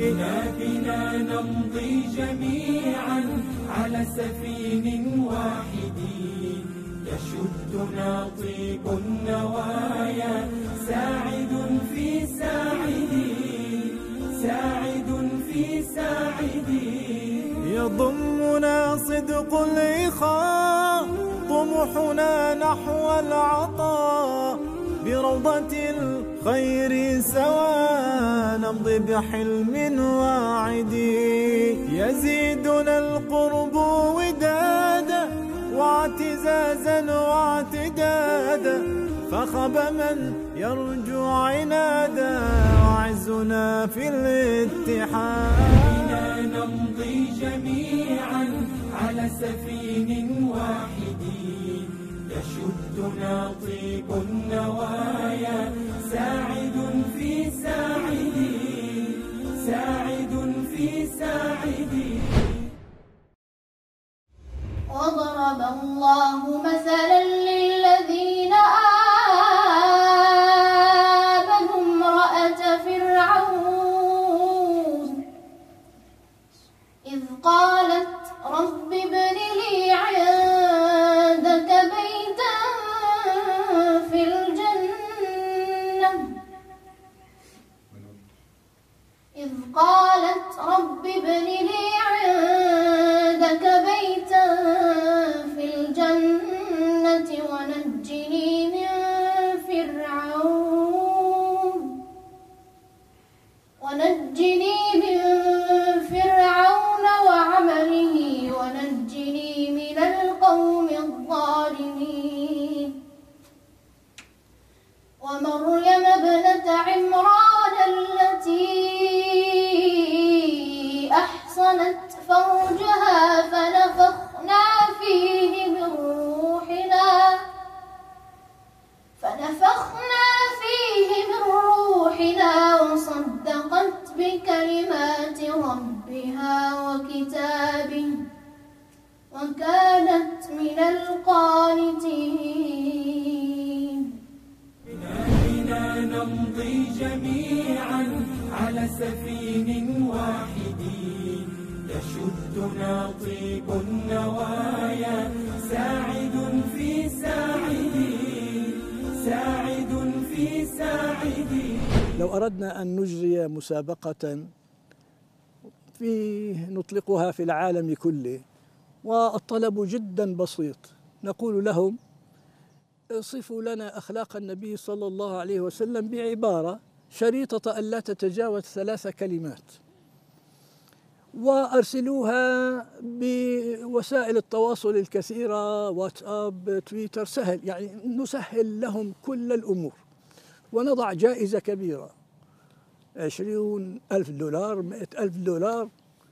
بنا نمضي جميعا على سفين واحد، يشدنا طيب النوايا، ساعد في ساعدي، ساعد في ساعدي. يضمنا صدق الإخاء، طموحنا نحو العطاء، بروضة الخير سوا نمضي بحلم واعد. يزيدنا القرب ودادا واعتزازا واعتدادا، فخب من يرجو عنادا، وعزنا في الاتحاد. بنا نمضي جميعا على سفين واحد، يشدنا طيب النوايا، ساعد في ساعدي، ساعد في ساعدي. وضرب الله مثلا للذين آمنوا امرأة فرعون إذ قالت رب ابن لي عندك بيتا في الجنة، إذ قالت رب ابن لي عندك بيتا في الجنة ونجني من فرعون وعمله ونجني من القوم الظالمين. ومريم ابنة عمران التي أحصنت فرجها فنفخنا فيه من روحنا وصدقت بكلمات ربها وكتابه وكانت من القانتين. بنا نمضي جميعا على سفين واحد، يشدنا طيب النوايا، ساعد في ساعدي، ساعد في ساعدي. لو أردنا أن نجري مسابقة نطلقها في العالم كله، والطلب جدا بسيط، نقول لهم صفوا لنا أخلاق النبي صلى الله عليه وسلم بعبارة شريطة أن لا تتجاوز 3 كلمات، وأرسلوها بوسائل التواصل الكثيرة، واتساب، تويتر، سهل، يعني نسهل لهم كل الأمور، ونضع جائزة كبيرة 20,000 دولار، 100,000 دولار.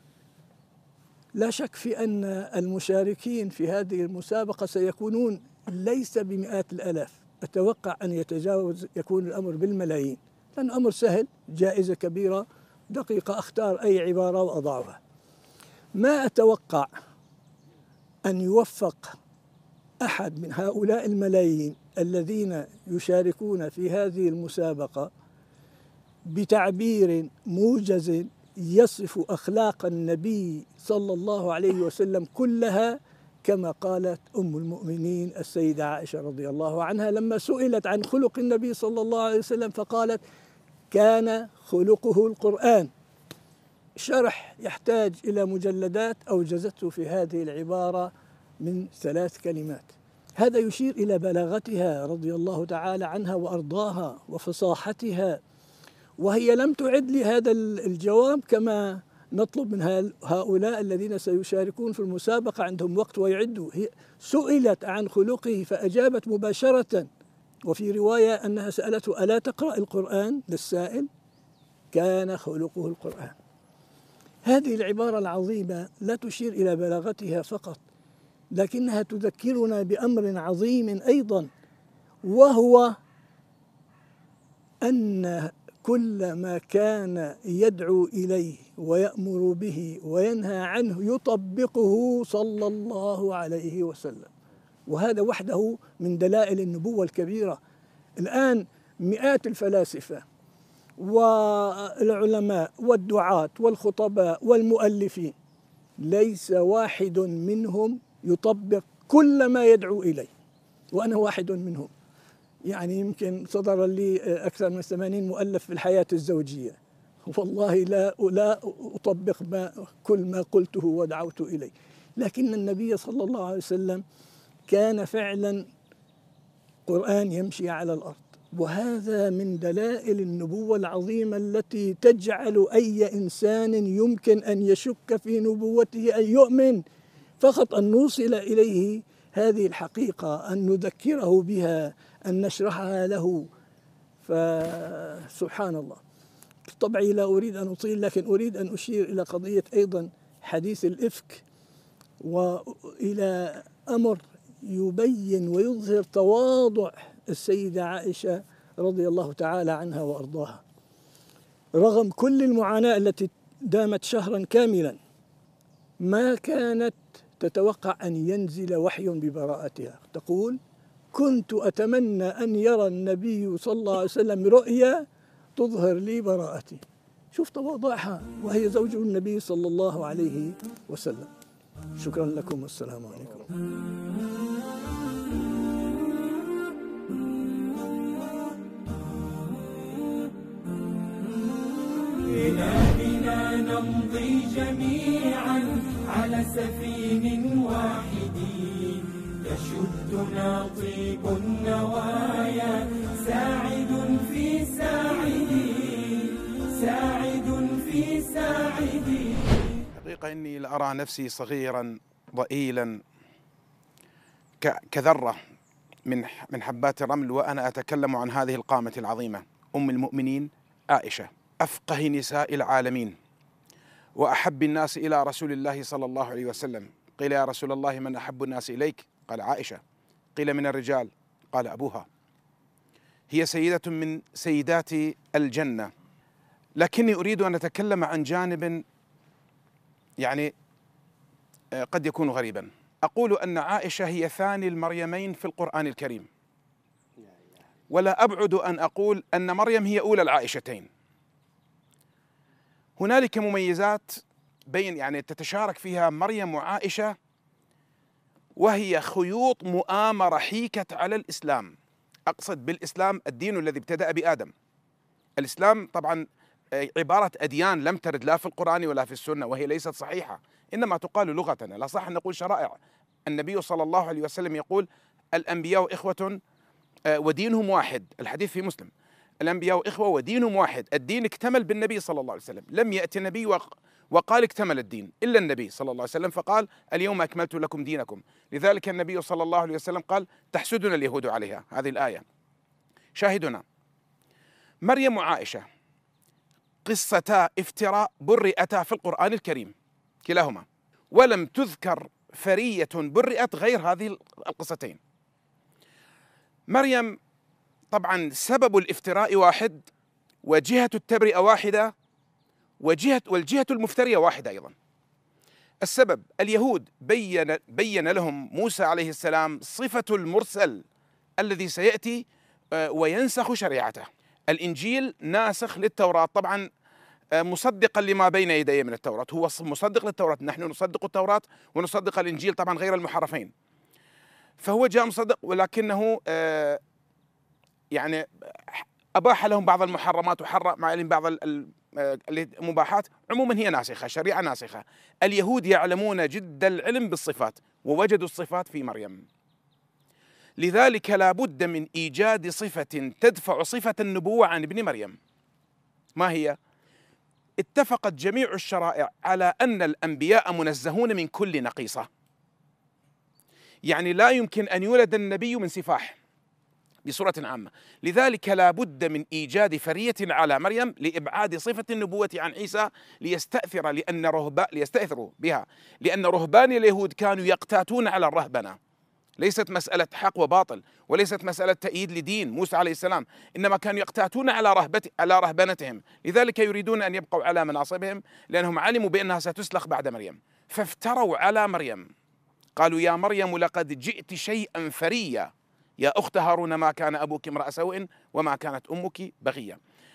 لا شك في أن المشاركين في هذه المسابقة سيكونون ليس بمئات الآلاف، أتوقع أن يكون الأمر بالملايين، لأن أمر سهل، جائزة كبيرة دقيقة، أختار أي عبارة وأضعها. ما أتوقع أن يوفق أحد من هؤلاء الملايين الذين يشاركون في هذه المسابقة بتعبير موجز يصف أخلاق النبي صلى الله عليه وسلم كلها، كما قالت أم المؤمنين السيدة عائشة رضي الله عنها لما سئلت عن خلق النبي صلى الله عليه وسلم فقالت: كان خلقه القرآن. شرح يحتاج إلى مجلدات أوجزته في هذه العبارة من 3 كلمات. هذا يشير إلى بلاغتها رضي الله تعالى عنها وأرضاها وفصاحتها، وهي لم تعد لهذا الجواب كما نطلب من هؤلاء الذين سيشاركون في المسابقة، عندهم وقت ويعدوا. هي سئلت عن خلقه فأجابت مباشرة، وفي رواية أنها سألته: ألا تقرأ القرآن؟ للسائل: كان خلقه القرآن. هذه العبارة العظيمة لا تشير إلى بلاغتها فقط، لكنها تذكرنا بأمر عظيم أيضا، وهو أن كل ما كان يدعو إليه ويأمر به وينهى عنه يطبقه صلى الله عليه وسلم، وهذا وحده من دلائل النبوة الكبيرة. الآن مئات الفلاسفة والعلماء والدعاة والخطباء والمؤلفين ليس واحد منهم يطبق كل ما يدعو إليه، وأنا واحد منهم. يعني يمكن صدر لي أكثر من 80 مؤلف في الحياة الزوجية، والله لا أطبق كل ما قلته ودعوت إليه، لكن النبي صلى الله عليه وسلم كان فعلا قرآن يمشي على الأرض، وهذا من دلائل النبوة العظيمة التي تجعل أي إنسان يمكن أن يشك في نبوته أن يؤمن، فقط أن نوصل إليه هذه الحقيقة، أن نذكره بها، أن نشرحها له. فسبحان الله. طبعي لا أريد أن أطيل، لكن أريد أن أشير إلى قضية أيضا حديث الإفك، وإلى أمر يبين ويظهر تواضع السيدة عائشة رضي الله تعالى عنها وأرضاها، رغم كل المعاناة التي دامت شهرا كاملا ما كانت تتوقع أن ينزل وحي ببراءتها. تقول: كنت أتمنى أن يرى النبي صلى الله عليه وسلم رؤيا تظهر لي براءتي. شوف تواضعها وهي زوج النبي صلى الله عليه وسلم. شكرا لكم والسلام عليكم. بنا نمضي جميعا على سفين واحد يشدنا طيب النوايا، ساعد في ساعد، ساعد في ساعد. حقيقة إني لأرى نفسي صغيرا ضئيلا كذرة من حبات الرمل وأنا أتكلم عن هذه القامة العظيمة، أم المؤمنين عائشة، أفقه نساء العالمين وأحب الناس إلى رسول الله صلى الله عليه وسلم. قيل: يا رسول الله من أحب الناس إليك؟ قال: عائشة. قيل: من الرجال؟ قال: أبوها. هي سيدة من سيدات الجنة. لكني أريد أن أتكلم عن جانب يعني قد يكون غريبا. أقول أن عائشة هي ثاني المريمين في القرآن الكريم، ولا أبعد أن أقول أن مريم هي أولى العائشتين. هنالك مميزات يعني تتشارك فيها مريم وعائشة، وهي خيوط مؤامرة حيكت على الإسلام. أقصد بالإسلام الدين الذي ابتدأ بآدم. الإسلام طبعا عبارة أديان لم ترد لا في القرآن ولا في السنة، وهي ليست صحيحة، إنما تقال لغة، لا صح أن نقول شرائع. النبي صلى الله عليه وسلم يقول: الأنبياء إخوة ودينهم واحد. الحديث في مسلم: الأنبياء إخوة ودينهم واحد. الدين اكتمل بالنبي صلى الله عليه وسلم، لم يأتي نبي وقال اكتمل الدين إلا النبي صلى الله عليه وسلم، فقال: اليوم أكملت لكم دينكم. لذلك النبي صلى الله عليه وسلم قال: تحسدنا اليهود عليها. هذه الآية. شاهدنا مريم وعائشة قصتا افتراء برئتا في القرآن الكريم كلاهما، ولم تذكر فرية برئت غير هذه القصتين. مريم طبعا سبب الافتراء واحد، وجهة التبرئة واحدة، والجهة المفترية واحدة أيضا. السبب: اليهود بين لهم موسى عليه السلام صفة المرسل الذي سيأتي وينسخ شريعته. الإنجيل ناسخ للتوراة، طبعا مصدقا لما بين يديه من التوراة، هو مصدق للتوراة. نحن نصدق التوراة ونصدق الإنجيل طبعا غير المحرفين، فهو جاء مصدق، ولكنه يعني أباح لهم بعض المحرمات وحرم عليهم بعض المباحات. عموما هي ناسخة، شريعة ناسخة. اليهود يعلمون جد العلم بالصفات، ووجدوا الصفات في مريم. لذلك لا بد من إيجاد صفة تدفع صفة النبوة عن ابن مريم. ما هي؟ اتفقت جميع الشرائع على أن الأنبياء منزهون من كل نقيصة، يعني لا يمكن أن يولد النبي من سفاح بصورة عامة. لذلك لا بد من إيجاد فرية على مريم لإبعاد صفة النبوة عن عيسى، ليستأثروا بها، لأن رهبان اليهود كانوا يقتاتون على الرهبنة. ليست مسألة حق وباطل، وليست مسألة تأييد لدين موسى عليه السلام، إنما كانوا يقتاتون على رهبنتهم. لذلك يريدون أن يبقوا على مناصبهم، لأنهم علموا بأنها ستسلخ بعد مريم، فافتروا على مريم. قالوا: يا مريم لقد جئت شيئا فريا، يا أخت هارون ما كان أبوك امرأ سوء وما كانت أمك بغيا.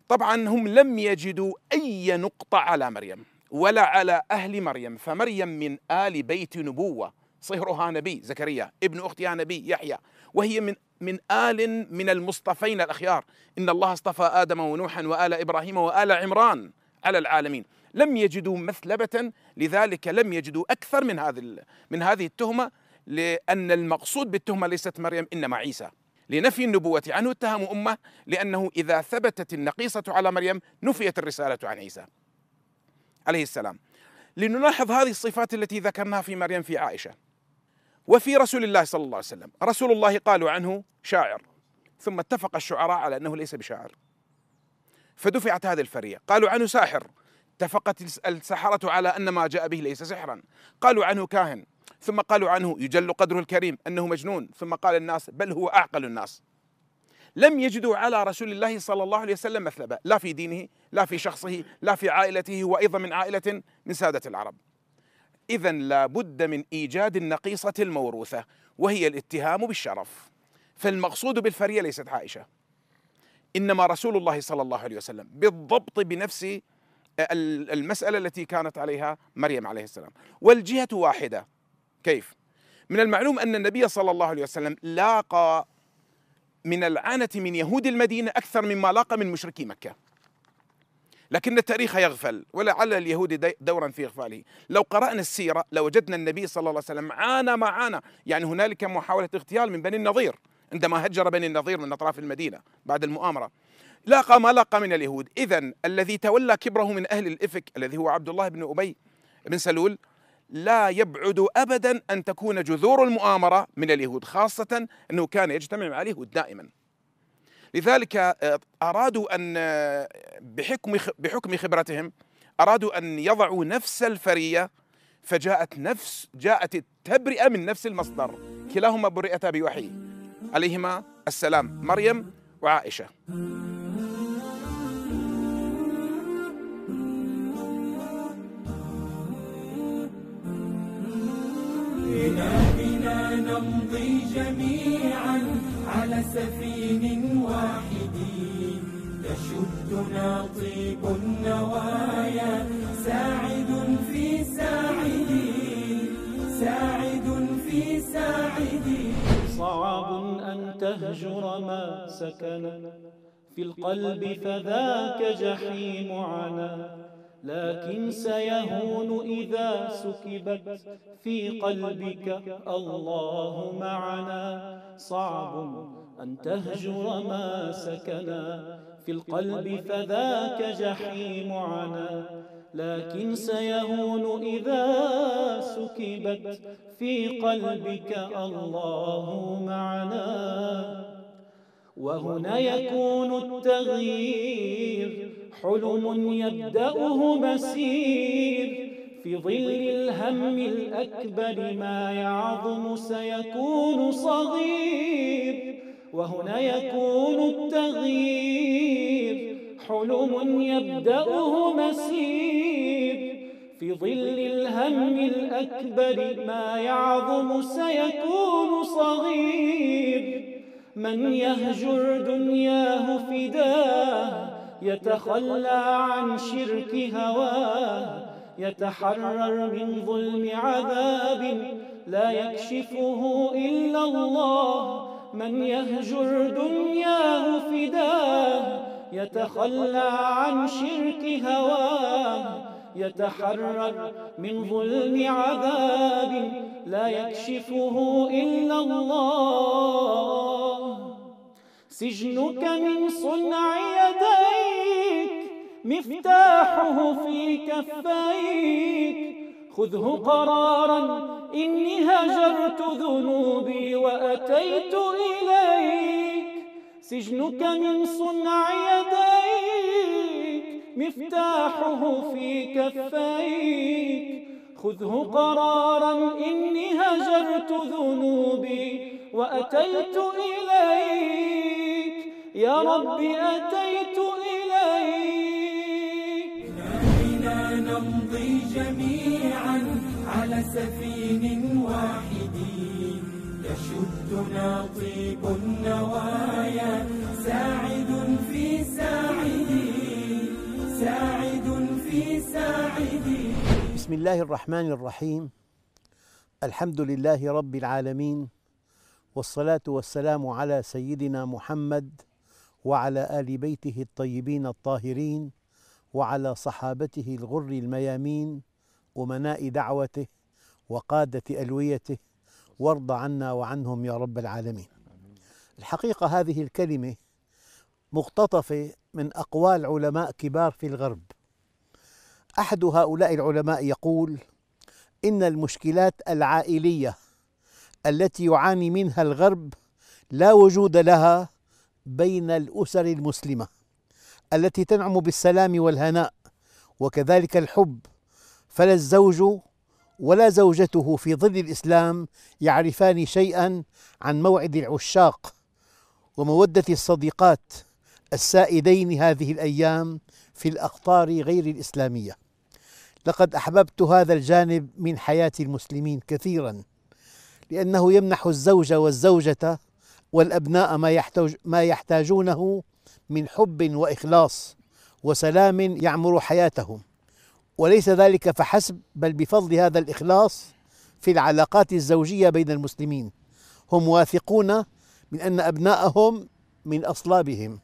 طبعا هم لم يجدوا أي نقطة على مريم ولا على أهل مريم، فمريم من آل بيت نبوة، صهرها نبي زكريا، ابن أختها نبي يحيى، وهي من آل من المصطفين الأخيار. إن الله اصطفى آدم ونوحا وآل إبراهيم وآل عمران على العالمين. لم يجدوا مثلبة، لذلك لم يجدوا أكثر من هذه التهمة، لأن المقصود بالتهمة ليست مريم إنما عيسى. لنفي النبوة عنه اتهموا أمه، لأنه إذا ثبتت النقيصة على مريم نفيت الرسالة عن عيسى عليه السلام. لنلاحظ هذه الصفات التي ذكرناها في مريم في عائشة وفي رسول الله صلى الله عليه وسلم. رسول الله قالوا عنه شاعر، ثم اتفق الشعراء على أنه ليس بشاعر فدفعت هذه الفرية. قالوا عنه ساحر، اتفقت السحرة على أن ما جاء به ليس سحرا. قالوا عنه كاهن، ثم قالوا عنه يجل قدره الكريم أنه مجنون، ثم قال الناس بل هو أعقل الناس. لم يجدوا على رسول الله صلى الله عليه وسلم مثلبة، لا في دينه، لا في شخصه، لا في عائلته، وأيضا من عائلة من سادة العرب. إذن لا بد من إيجاد النقيصة الموروثة، وهي الاتهام بالشرف. فالمقصود بالفرية ليست عائشة، إنما رسول الله صلى الله عليه وسلم، بالضبط بنفس المسألة التي كانت عليها مريم عليه السلام. والجهة واحدة. كيف؟ من المعلوم أن النبي صلى الله عليه وسلم لاقى من العنة من يهود المدينة أكثر مما لاقى من مشركي مكة، لكن التاريخ يغفل، ولعل اليهود دورا في إغفاله. لو قرأنا السيرة لوجدنا النبي صلى الله عليه وسلم عانى ما عانى. يعني هنالك محاولة اغتيال من بني النضير عندما هجر بني النضير من أطراف المدينة بعد المؤامرة، لاقى ما لاقى من اليهود. إذن الذي تولى كبره من أهل الإفك الذي هو عبد الله بن أبي بن سلول لا يبعد أبدا أن تكون جذور المؤامرة من اليهود، خاصة أنه كان يجتمع مع اليهود دائما. لذلك أرادوا أن بحكم خبرتهم أرادوا أن يضعوا نفس الفرية، جاءت التبرئة من نفس المصدر، كلاهما برئتا بوحي عليهما السلام، مريم وعائشة. بنا نمضي جميعا على سفين واحد، يشدنا طيب النوايا، ساعد في ساعد. صعب أن تهجر ما سكن في القلب فذاك جحيم عنا، لكن سيهون إذا سكبت في قلبك الله معنا. صعب أن تهجر ما سكنا في القلب فذاك جحيم عنا، لكن سيهون إذا سكبت في قلبك الله معنا. وهنا يكون التغيير حلم يبدأه مسير، في ظل الهم الأكبر ما يعظم سيكون صغير. وهنا يكون التغيير حلم يبدأه مسير، في ظل الهم الأكبر ما يعظم سيكون صغير. من يهجر دنياه فداه يتخلى عن شرك هواه، يتحرر من ظلم عذاب لا يكشفه إلا الله. من يهجر دنياه فداه يتخلى عن شرك هواه، يتحرر من ظلم عذاب لا يكشفه إلا الله. سجنك من صنع يديك، مفتاحه في كفيك، خذه قرارا إني هجرت ذنوبي وأتيت إليك. سجنك من صنع يديك، مفتاحه في كفيك، خذه قرارا إني هجرت ذنوبي وأتيت إليك. يا ربي أتيت إليك. بنا نمضي جميعا على سفين واحد، يشدنا طيب النوايا، ساعد في ساعد. واحد. بسم الله الرحمن الرحيم. الحمد لله رب العالمين، والصلاة والسلام على سيدنا محمد وعلى آل بيته الطيبين الطاهرين وعلى صحابته الغر الميامين أمناء دعوته وقادة ألويته، وارض عنا وعنهم يا رب العالمين. الحقيقة هذه الكلمة مقتطفة من أقوال علماء كبار في الغرب. أحد هؤلاء العلماء يقول: إن المشكلات العائلية التي يعاني منها الغرب لا وجود لها بين الأسر المسلمة التي تنعم بالسلام والهناء وكذلك الحب، فلا الزوج ولا زوجته في ظل الإسلام يعرفان شيئا عن موعد العشاق ومودة الصديقات السائدين هذه الأيام في الأقطار غير الإسلامية. لقد أحببت هذا الجانب من حياة المسلمين كثيرا، لأنه يمنح الزوج والزوجة والأبناء ما يحتاجونه من حب وإخلاص وسلام يعمر حياتهم. وليس ذلك فحسب، بل بفضل هذا الإخلاص في العلاقات الزوجية بين المسلمين هم واثقون من أن أبناءهم من أصلابهم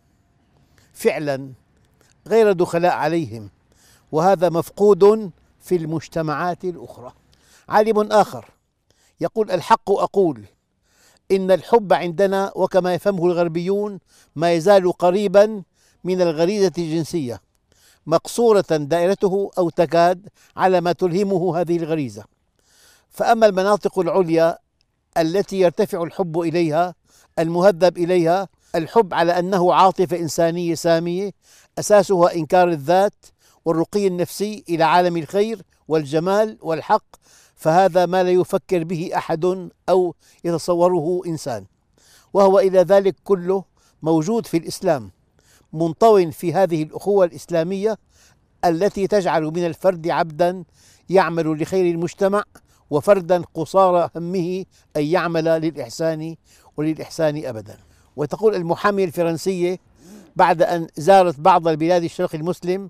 فعلا غير دخلاء عليهم، وهذا مفقود في المجتمعات الأخرى. عالم آخر يقول: الحق أقول إن الحب عندنا وكما يفهمه الغربيون ما يزال قريبا من الغريزة الجنسية، مقصورة دائرته أو تكاد على ما تلهمه هذه الغريزة. فأما المناطق العليا التي يرتفع الحب إليها المهذب إليها، الحب على أنه عاطفة إنسانية سامية أساسها إنكار الذات والرقي النفسي إلى عالم الخير والجمال والحق، فهذا ما لا يفكر به أحد أو يتصوره إنسان، وهو إلى ذلك كله موجود في الإسلام، منطوٍ في هذه الأخوة الإسلامية التي تجعل من الفرد عبدا يعمل لخير المجتمع، وفردا قصارى همه أن يعمل للإحسان وللإحسان أبدا. وتقول المحامية الفرنسية بعد أن زارت بعض البلاد الشرق المسلم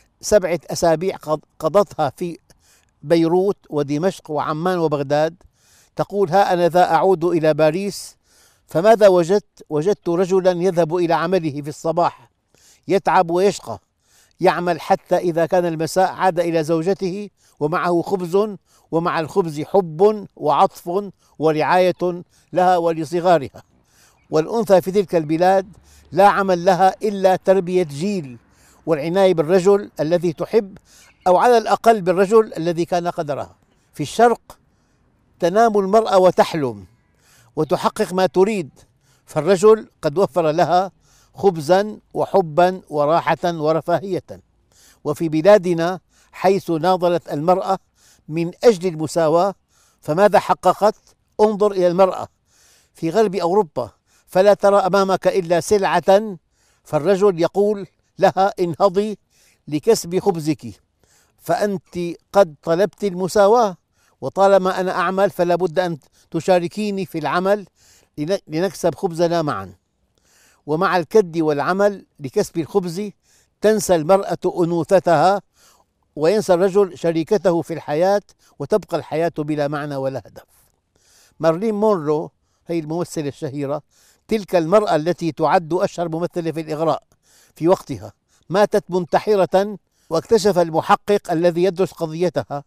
7 أسابيع قضتها في بيروت ودمشق وعمان وبغداد، تقول: ها أنا ذا أعود إلى باريس، فماذا وجدت؟ وجدت رجلا يذهب إلى عمله في الصباح يتعب ويشقى، يعمل حتى إذا كان المساء عاد إلى زوجته ومعه خبز، ومع الخبز حب وعطف ورعاية لها ولصغارها. والأنثى في تلك البلاد لا عمل لها إلا تربية جيل والعناية بالرجل الذي تحب، أو على الأقل بالرجل الذي كان قدرها. في الشرق تنام المرأة وتحلم وتحقق ما تريد، فالرجل قد وفر لها خبزا وحبا وراحة ورفاهية. وفي بلادنا حيث ناضلت المرأة من أجل المساواة، فماذا حققت؟ انظر إلى المرأة في غرب أوروبا، فلا ترى أمامك إلا سلعة، فالرجل يقول لها: انهضي لكسب خبزك، فأنت قد طلبت المساواة، وطالما أنا أعمل فلا بد أن تشاركيني في العمل لنكسب خبزنا معا. ومع الكد والعمل لكسب الخبز تنسى المرأة أنوثتها وينسى الرجل شريكته في الحياة، وتبقى الحياة بلا معنى ولا هدف. مارلين مونرو هي الممثلة الشهيرة، تلك المرأة التي تعد أشهر ممثلة في الإغراء في وقتها، ماتت منتحرة، واكتشف المحقق الذي يدرس قضيتها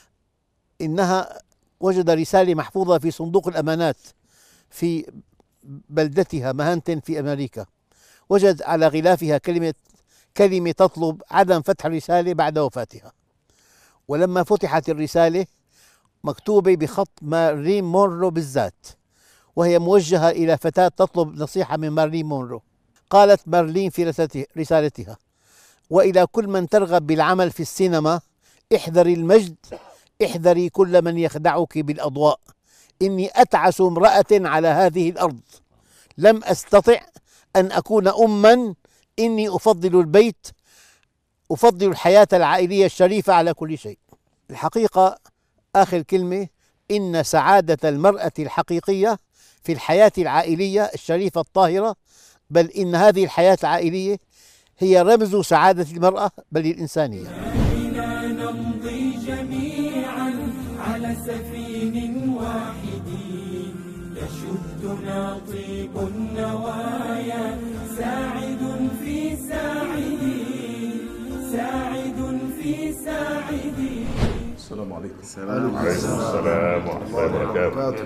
إنها وجد رسالة محفوظة في صندوق الأمانات في بلدتها ماهانتن في أمريكا، وجد على غلافها كلمة تطلب عدم فتح الرسالة بعد وفاتها. ولما فتحت الرسالة مكتوبة بخط مارلين مونرو بالذات، وهي موجهة إلى فتاة تطلب نصيحة من مارلين مونرو. قالت مارلين في رسالتها: وإلى كل من ترغب بالعمل في السينما، احذري المجد، احذري كل من يخدعك بالأضواء. إني أتعس امرأة على هذه الأرض، لم أستطع أن أكون أماً، إني أفضل البيت، أفضل الحياة العائلية الشريفة على كل شيء. الحقيقة آخر كلمة: إن سعادة المرأة الحقيقية في الحياة العائلية الشريفة الطاهرة، بل إن هذه الحياة العائلية هي رمز سعادة المرأة بل الإنسانية. نمضي جميعا على سفين واحد يشدنا طيب النوايا ساعد في ساعدي ساعد في ساعدي. السلام عليكم. السلام ورحمة الله وبركاته.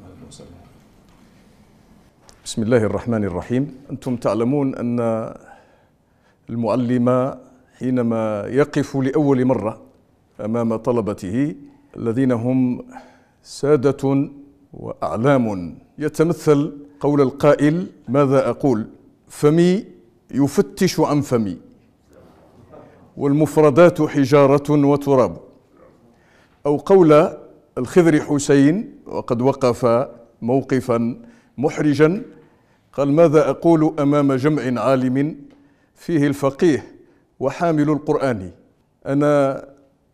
بسم الله الرحمن الرحيم. أنتم تعلمون أن المعلم حينما يقف لأول مرة أمام طلبته الذين هم سادة وأعلام يتمثل قول القائل: ماذا أقول؟ فمي يفتش عن فمي، والمفردات حجارة وتراب. أو قول الخضر حسين وقد وقف موقفا محرجا قال: ماذا أقول أمام جمع عالم فيه الفقيه وحامل القرآن؟ أنا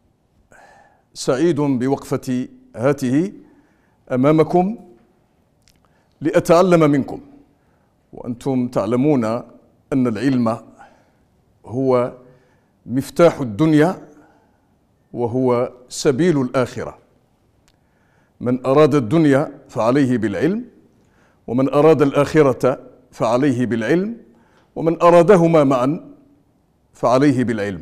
سعيد بوقفتي هاته أمامكم لأتعلم منكم، وأنتم تعلمون أن العلم هو مفتاح الدنيا وهو سبيل الآخرة. من أراد الدنيا فعليه بالعلم، ومن أراد الآخرة فعليه بالعلم، ومن أرادهما معا فعليه بالعلم.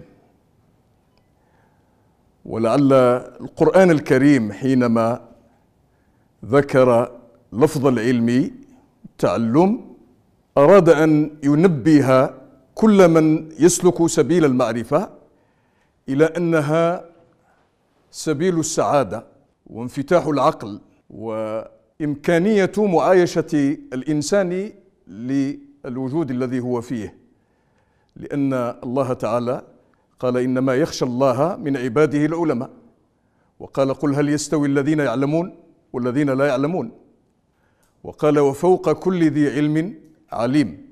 ولعل القرآن الكريم حينما ذكر لفظ العلم تعلم أراد أن ينبه كل من يسلك سبيل المعرفة إلى أنها سبيل السعادة وانفتاح العقل وإمكانية معايشة الإنسان للوجود الذي هو فيه، لأن الله تعالى قال: إنما يخشى الله من عباده العلماء، وقال: قل هل يستوي الذين يعلمون والذين لا يعلمون، وقال: وفوق كل ذي علم عليم.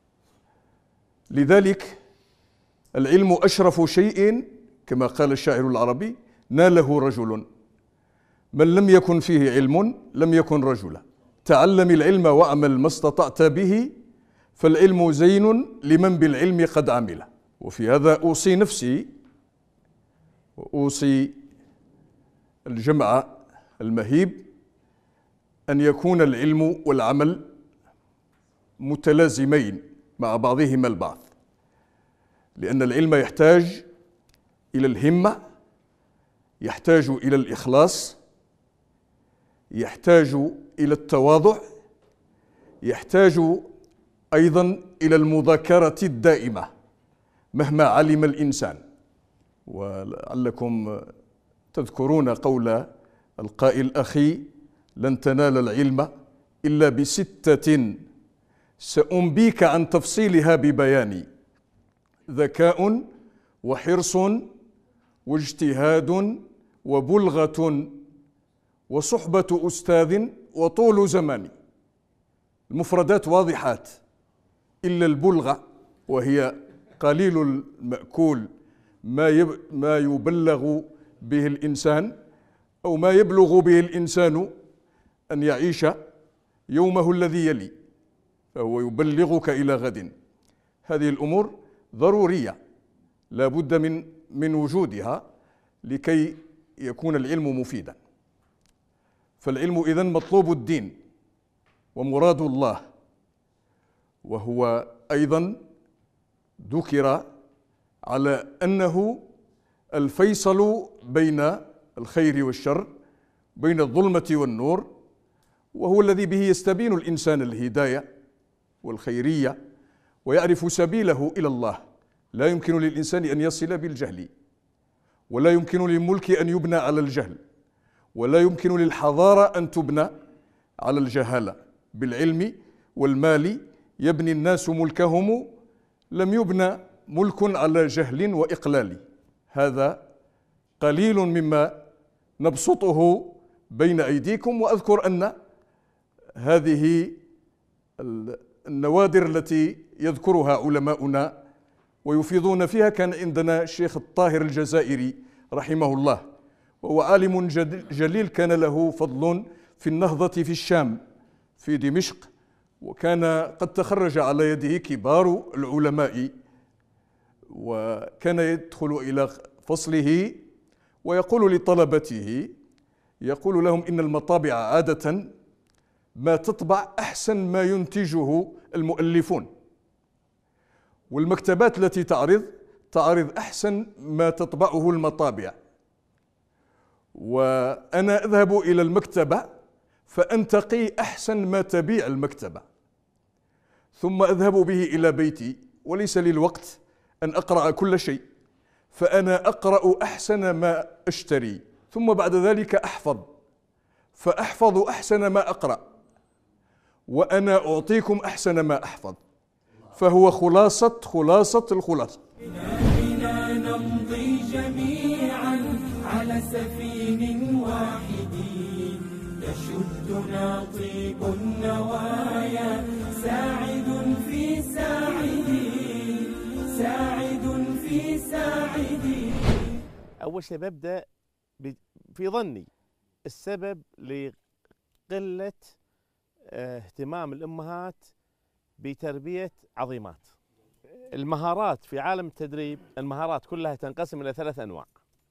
لذلك العلم أشرف شيء كما قال الشاعر العربي: ناله رجل من لم يكن فيه علم لم يكن رجلا. تعلم العلم واعمل ما استطعت به، فالعلم زين لمن بالعلم قد عمل. وفي هذا أوصي نفسي وأوصي الجمع المهيب أن يكون العلم والعمل متلازمين مع بعضهما البعض، لأن العلم يحتاج إلى الهمة، يحتاج إلى الإخلاص، يحتاج إلى التواضع، يحتاج أيضا إلى المذاكرة الدائمة مهما علم الإنسان. ولعلكم تذكرون قول القائل: أخي لن تنال العلم إلا بستة سأنبيك عن تفصيلها ببياني: ذكاء وحرص واجتهاد وبلغة وصحبة أستاذ وطول زمان. المفردات واضحات إلا البلغة، وهي قليل المأكول، ما يبلغ به الإنسان أو ما يبلغ به الإنسان أن يعيش يومه الذي يلي، فهو يبلغك إلى غد. هذه الأمور ضرورية لا بد من وجودها لكي يكون العلم مفيدا. فالعلم إذن مطلوب الدين ومراد الله، وهو أيضا ذكر على أنه الفيصل بين الخير والشر، بين الظلمة والنور، وهو الذي به يستبين الإنسان الهداية والخيرية ويعرف سبيله إلى الله. لا يمكن للإنسان أن يصل بالجهل، ولا يمكن للملك أن يبنى على الجهل، ولا يمكن للحضارة أن تبنى على الجهالة. بالعلم والمال يبني الناس ملكهم، لم يبنى ملك على جهل وإقلال. هذا قليل مما نبسطه بين أيديكم. وأذكر أن هذه النوادر التي يذكرها علماؤنا ويفيضون فيها كان عندنا الشيخ الطاهر الجزائري رحمه الله، وهو عالم جليل كان له فضل في النهضة في الشام في دمشق، وكان قد تخرج على يده كبار العلماء، وكان يدخل إلى فصله ويقول لطلبته، يقول لهم إن المطابع عادة ما تطبع أحسن ما ينتجه المؤلفون، والمكتبات التي تعرض أحسن ما تطبعه المطابع، وأنا أذهب إلى المكتبة فأنتقي أحسن ما تبيع المكتبة، ثم أذهب به إلى بيتي وليس لي الوقت أن أقرأ كل شيء، فأنا أقرأ أحسن ما أشتري، ثم بعد ذلك فأحفظ أحسن ما أقرأ، وأنا أعطيكم أحسن ما أحفظ، فهو خلاصة الخلاصة. بنا نمضي جميعا على سفين واحد، يشدنا طيب النوايا، ساعد في ساعد. أول شيء ببدأ في ظني السبب لقلة اهتمام الأمهات بتربية عظيمات. المهارات في عالم التدريب، المهارات كلها تنقسم إلى 3 أنواع.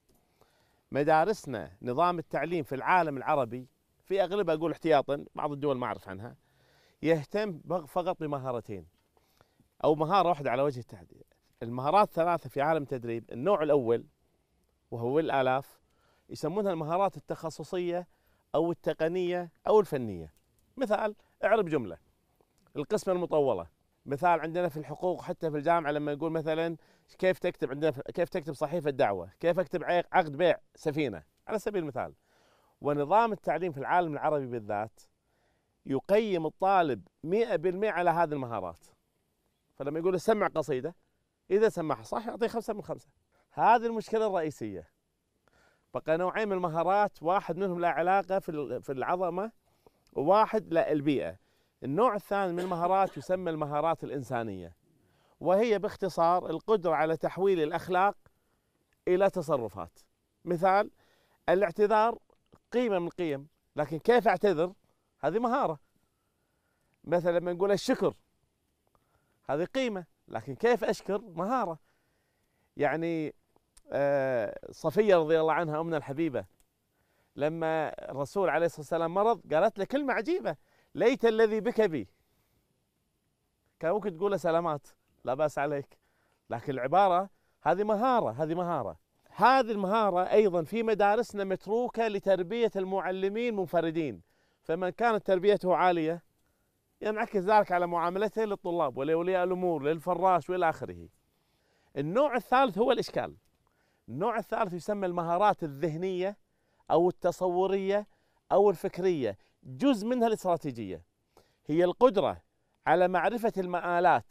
مدارسنا، نظام التعليم في العالم العربي في أغلبها، أقول احتياطا، بعض الدول ما أعرف عنها، يهتم فقط بمهارتين أو مهارة واحدة على وجه التحديد. المهارات 3 في عالم التدريب، النوع الأول وهو الآلاف يسمونها المهارات التخصصية أو التقنية أو الفنية. مثال، اعرب جملة، القسمة المطولة. مثال عندنا في الحقوق حتى في الجامعة لما يقول مثلا كيف تكتب، عندنا كيف تكتب صحيفة دعوة، كيف اكتب عقد بيع سفينة على سبيل المثال. ونظام التعليم في العالم العربي بالذات يقيم الطالب 100% على هذه المهارات. فلما يقول سمع قصيدة، إذا سمعها صح يعطيه 5 من 5. هذه المشكلة الرئيسية. بقى نوعين من المهارات، واحد منهم له علاقة في العظمة، وواحد لا البيئة. النوع الثاني من المهارات يسمى المهارات الإنسانية، وهي باختصار القدرة على تحويل الأخلاق إلى تصرفات. مثال، الاعتذار قيمة من القيم، لكن كيف أعتذر هذه مهارة. مثلا لما نقول الشكر هذه قيمة، لكن كيف أشكر مهارة. يعني صفية رضي الله عنها أمنا الحبيبة لما الرسول عليه الصلاة والسلام مرض قالت له كلمة عجيبة: ليت الذي بك بي. كان ممكن تقول له سلامات، لا بأس عليك، لكن العبارة هذه مهارة، هذه المهارة أيضا في مدارسنا متروكة لتربية المعلمين منفردين، فمن كانت تربيته عالية ينعكس ذلك على معاملته للطلاب ولأولياء الأمور للفراش وإلى آخره. النوع الثالث هو الإشكال. النوع الثالث يسمى المهارات الذهنية أو التصورية أو الفكرية، جزء منها الاستراتيجية، هي القدرة على معرفة المآلات.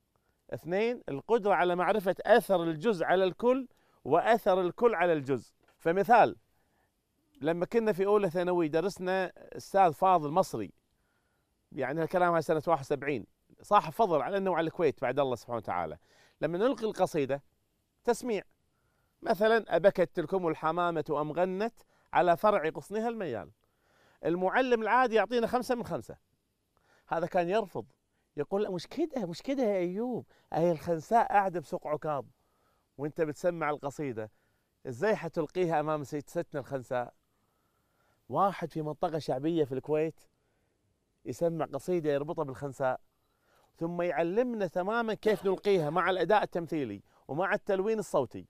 2، القدرة على معرفة أثر الجزء على الكل وأثر الكل على الجزء. فمثال، لما كنا في أولى ثانوي درسنا أستاذ فاضل مصري، يعني الكلام هاي سنة 71، صاحب فضل على أنه على الكويت بعد الله سبحانه وتعالى. لما نلقي القصيدة تسميع، مثلا أبكت تلكم الحمامة أم غنت على فرع غصنها الميال، المعلم العادي يعطينا 5 من 5. هذا كان يرفض، يقول لا مش كده يا أيوب، هي الخنساء قاعدة بسوق عكاظ وانت بتسمع القصيدة، ازاي حتلقيها أمام ستنا الخنساء؟ واحد في منطقة شعبية في الكويت يسمع قصيدة يربطها بالخنساء، ثم يعلمنا تماما كيف نلقيها مع الأداء التمثيلي ومع التلوين الصوتي.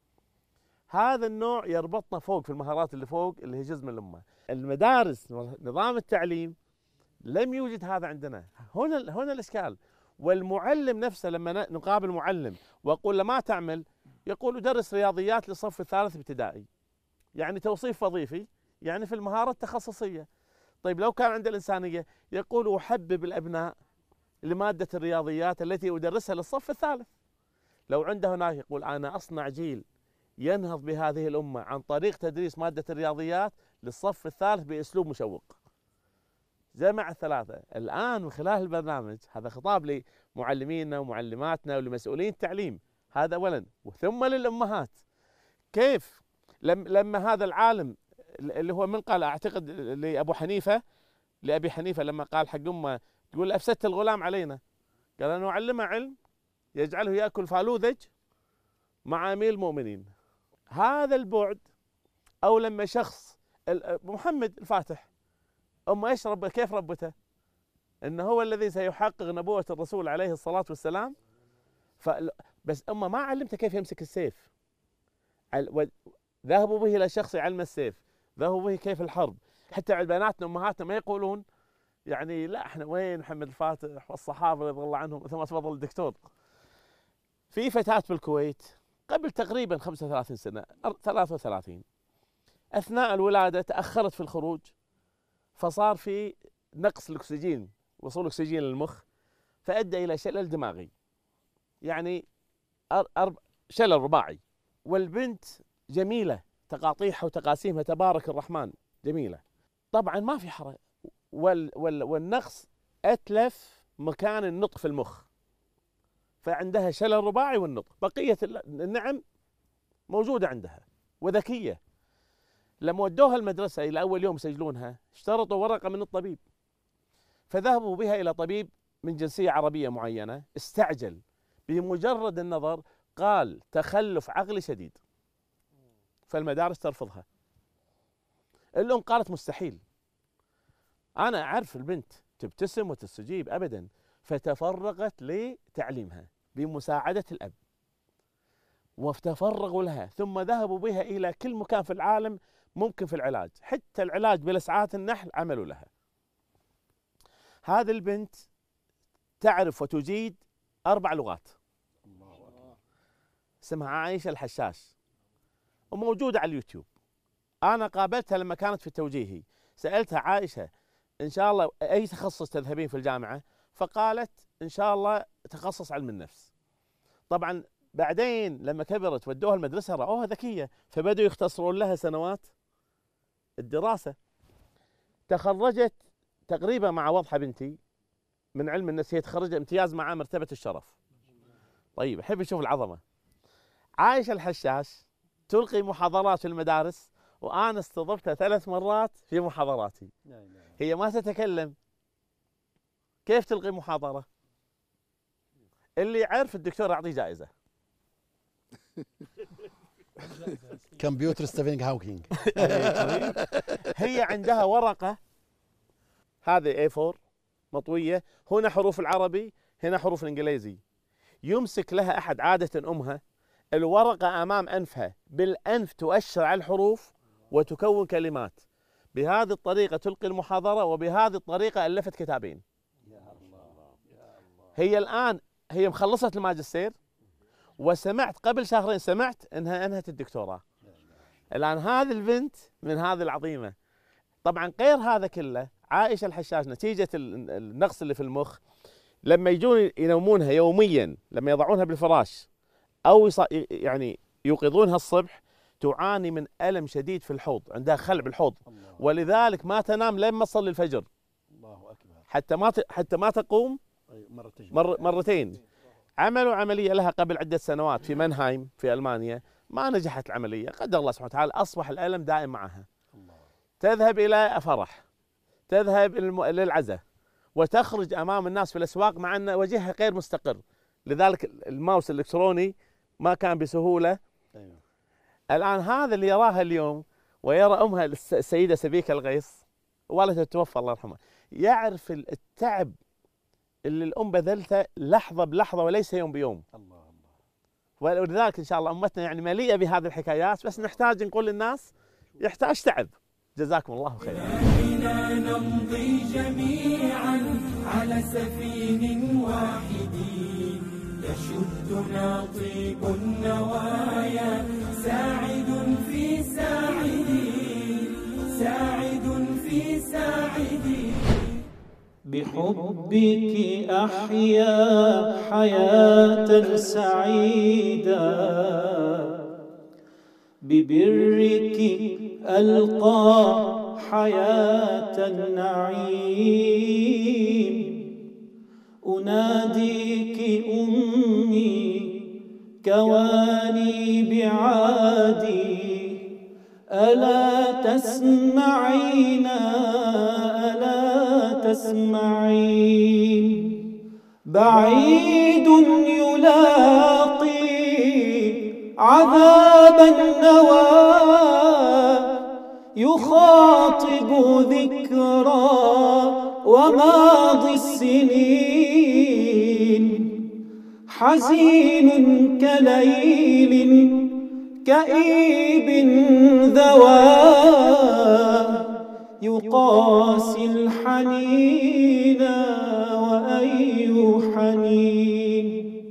هذا النوع يربطنا فوق في المهارات اللي فوق اللي هي جزء من الأمة. المدارس، نظام التعليم لم يوجد هذا عندنا. هنا الإشكال. والمعلم نفسه لما نقابل معلم وأقول له ما تعمل، يقول درس رياضيات للصف الثالث ابتدائي، يعني توصيف وظيفي، يعني في المهارة التخصصية. طيب لو كان عند الإنسانية يقول أحبب الأبناء لمادة الرياضيات التي أدرسها للصف الثالث. لو عنده هناك يقول أنا أصنع جيل ينهض بهذه الأمة عن طريق تدريس مادة الرياضيات للصف الثالث بأسلوب مشوق. جمع الثلاثة. الآن من خلال البرنامج هذا خطاب لمعلمينا ومعلماتنا ولمسؤولين التعليم، هذا أولا، وثم للأمهات. كيف لما هذا العالم اللي هو من قال أعتقد لأبي حنيفة لما قال حق أمه يقول أفسدت الغلام علينا، قال أنا أعلمه علم يجعله يأكل فالوذج مع أمير المؤمنين. هذا البعد أو لما شخص محمد الفاتح أمه إيش كيف ربته؟ إنه هو الذي سيحقق نبوة الرسول عليه الصلاة والسلام. بس أمه ما علمته كيف يمسك السيف. ذهبوا به إلى شخص يعلم السيف، ذهبوا به كيف الحرب. حتى بناتنا وأمهاتنا ما يقولون يعني لا احنا وين محمد الفاتح والصحابة رضي الله عنهم ثم تفضل الدكتور. في فتاة بالكويت قبل تقريبا 35 سنة 33 أثناء الولادة تأخرت في الخروج، فصار في نقص الأكسجين، وصول الأكسجين للمخ، فأدى إلى شلل دماغي، يعني شلل رباعي. والبنت جميلة، تقاطيعها وتقاسيمها تبارك الرحمن جميلة، طبعا ما في حرج، والنقص أتلف مكان النطق في المخ، فعندها شلل رباعي والنطق، بقية النعم موجودة عندها وذكية. لما ودوها المدرسة إلى أول يوم يسجلونها اشترطوا ورقة من الطبيب، فذهبوا بها إلى طبيب من جنسية عربية معينة، استعجل بمجرد النظر قال تخلف عقلي شديد، فالمدارس ترفضها. الأم قالت مستحيل، أنا أعرف البنت تبتسم وتستجيب أبدا، فتفرغت لتعليمها بمساعدة الأب وتفرغوا لها، ثم ذهبوا بها إلى كل مكان في العالم ممكن في العلاج، حتى العلاج بلسعات النحل عملوا لها. هذه البنت تعرف وتجيد 4 لغات، اسمها عائشة الحشاش وموجودة على اليوتيوب. أنا قابلتها لما كانت في توجيهي، سألتها عائشة إن شاء الله أي تخصص تذهبين في الجامعة؟ فقالت إن شاء الله تخصص علم النفس. طبعا بعدين لما كبرت ودوها المدرسة رأوها ذكية، فبدأوا يختصرون لها سنوات الدراسة. تخرجت تقريبا مع وضحى بنتي من علم النفس، هي تخرج امتياز مع مرتبة الشرف. طيب أحب أشوف العظمة. عائشة الحشاش تلقي محاضرات في المدارس، وأنا استضفتها 3 مرات في محاضراتي. هي ما تتكلم، كيف تلقي محاضرة؟ اللي يعرف الدكتور أعطيه جائزة. كمبيوتر ستيفن هوكينج. هي عندها ورقة، هذه A4 مطوية، هنا حروف العربي، هنا حروف الإنجليزي. يمسك لها أحد، عادة أمها، الورقة أمام أنفها، بالأنف تؤشر على الحروف وتكون كلمات. بهذه الطريقة تلقي المحاضرة، وبهذه الطريقة ألفت كتابين. هي الآن هي مخلصت الماجستير، وسمعت قبل شهرين سمعت انها انهت الدكتوراه. الان هذه البنت من هذه العظيمه. طبعا غير هذا كله، عائشه الحشاش نتيجه النقص اللي في المخ، لما يجون ينومونها يوميا، لما يضعونها بالفراش او يعني يوقظونها الصبح، تعاني من الم شديد في الحوض، عندها خلع بالحوض، ولذلك ما تنام لين ما تصلي الفجر. الله اكبر. حتى ما تقوم مرتين. عملوا عملية لها قبل عدة سنوات في منهايم في ألمانيا، ما نجحت العملية، قدر الله سبحانه وتعالى، أصبح الألم دائم معها. تذهب إلى فرح، تذهب للعزاء، وتخرج أمام الناس في الأسواق مع أن وجهها غير مستقر، لذلك الماوس الإلكتروني ما كان بسهولة. الآن هذا اللي يراها اليوم ويرى أمها السيدة سبيكة الغيث، والدها توفى الله يرحمها، يعرف التعب اللي الأم بذلته لحظة بلحظة وليس يوم بيوم. ولذلك إن شاء الله أمتنا يعني مليئة بهذه الحكايات، بس نحتاج نقول للناس يحتاج تعب. جزاكم الله خيرا. بنا نمضي جميعا على سفين واحد، يشدنا طيب النوايا، ساعد في ساعد، ساعد في ساعد. بحبك أحيا حياة سعيدة، ببرك ألقى حياة النعيم. أناديك أمي كواني بعادي، ألا تسمعين تسمعين. بعيد يلاقي عذاب النوى، يخاطب ذكرى وماضي السنين، حزين كليل كئيب ذواه، يقاسي الحنين وأي حنين.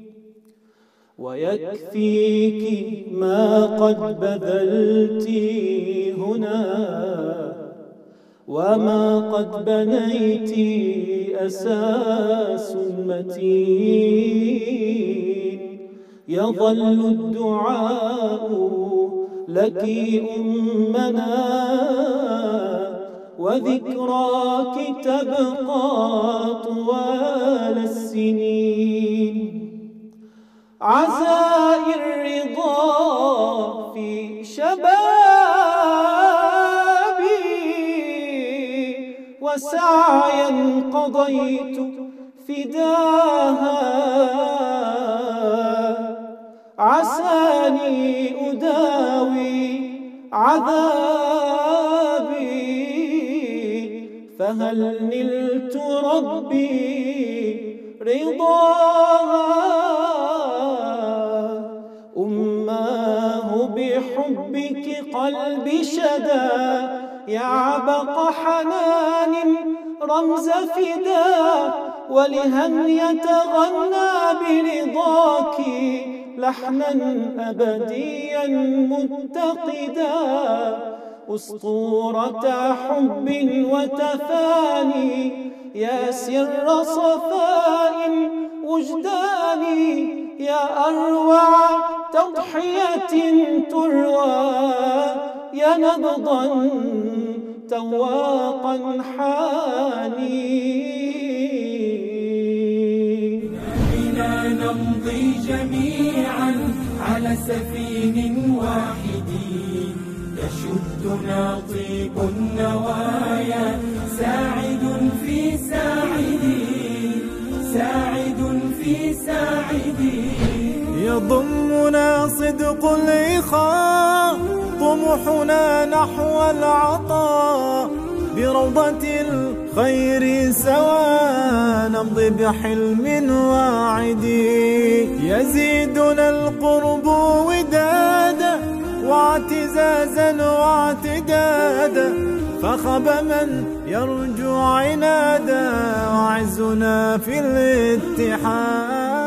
ويكفيك ما قد بذلت هنا، وما قد بنيت أساس متين. يظل الدعاء لك أمنا، وذكراك تبقى طوال السنين. عزاء الرضا في شبابي، وسعيا قضيت فداها. عساني أداوي عذابي، فهل نلت ربي رضاها. أماه بحبك قلبي شدا، يا عبق حنان رمز فدا. ولهن يتغنى برضاك لحنا أبديا متقدا. أسطورة حب وتفاني، يا سر صفاء وجداني. يا أروع تضحية تروى، يا نبضا تواقا حاني. بنا نمضي جميعا على سفين واحد، يشدنا طيب النوايا، ساعد في ساعد، ساعد في ساعد. يضمنا صدق الإخاء، طموحنا نحو العطاء، بروضة الخير سوا نمضي بحلم واعد. يزيدنا القرب ودادا، واعتزازا واعتدادا، فخب من يرجو عنادا، وعزنا في الاتحاد.